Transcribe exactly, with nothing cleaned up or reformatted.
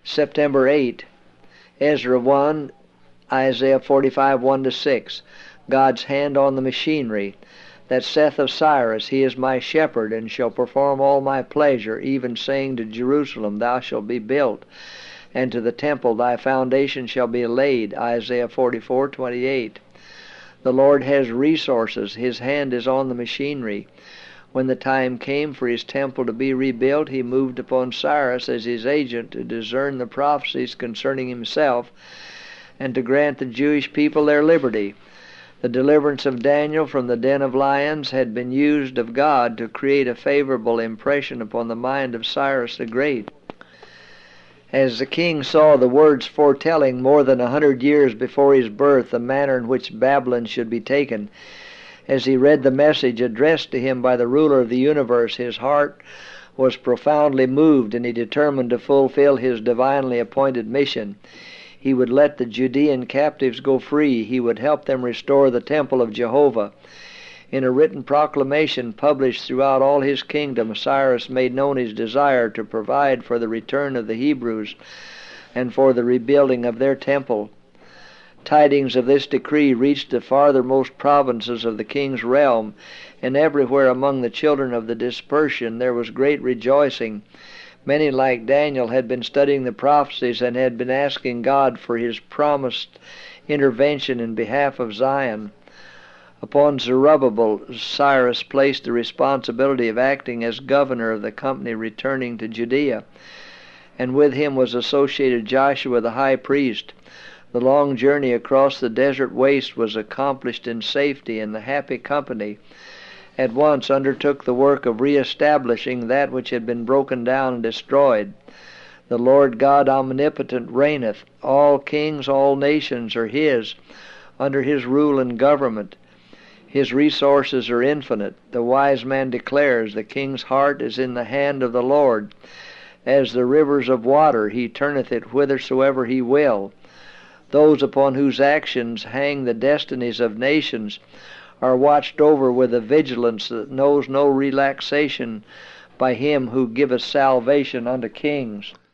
September eighth, Ezra one, Isaiah forty-five, one to six. God's hand on the machinery. That saith of Cyrus, He is my shepherd, and shall perform all my pleasure, even saying to Jerusalem, Thou shalt be built, and to the temple, Thy foundation shall be laid. Isaiah forty-four, twenty-eight. The Lord has resources. His hand is on the machinery. When the time came for His temple to be rebuilt, He moved upon Cyrus as His agent to discern the prophecies concerning Himself and to grant the Jewish people their liberty. The deliverance of Daniel from the den of lions had been used of God to create a favorable impression upon the mind of Cyrus the Great. As the king saw the words foretelling more than a hundred years before his birth the manner in which Babylon should be taken, as he read the message addressed to him by the ruler of the universe, his heart was profoundly moved, and he determined to fulfill his divinely appointed mission. He would let the Judean captives go free. He would help them restore the temple of Jehovah. In a written proclamation published throughout all his kingdom, Cyrus made known his desire to provide for the return of the Hebrews and for the rebuilding of their temple. Tidings of this decree reached the farthermost provinces of the king's realm, and everywhere among the children of the dispersion there was great rejoicing. Many, like Daniel, had been studying the prophecies and had been asking God for His promised intervention in behalf of Zion. Upon Zerubbabel, Cyrus placed the responsibility of acting as governor of the company returning to Judea, and with him was associated Joshua the high priest. The long journey across the desert waste was accomplished in safety, and the happy company at once undertook the work of re-establishing that which had been broken down and destroyed. The Lord God omnipotent reigneth. All kings, all nations are His, under His rule and government. His resources are infinite. The wise man declares, The king's heart is in the hand of the Lord. As the rivers of water, He turneth it whithersoever He will. Those upon whose actions hang the destinies of nations are watched over with a vigilance that knows no relaxation by Him who giveth salvation unto kings.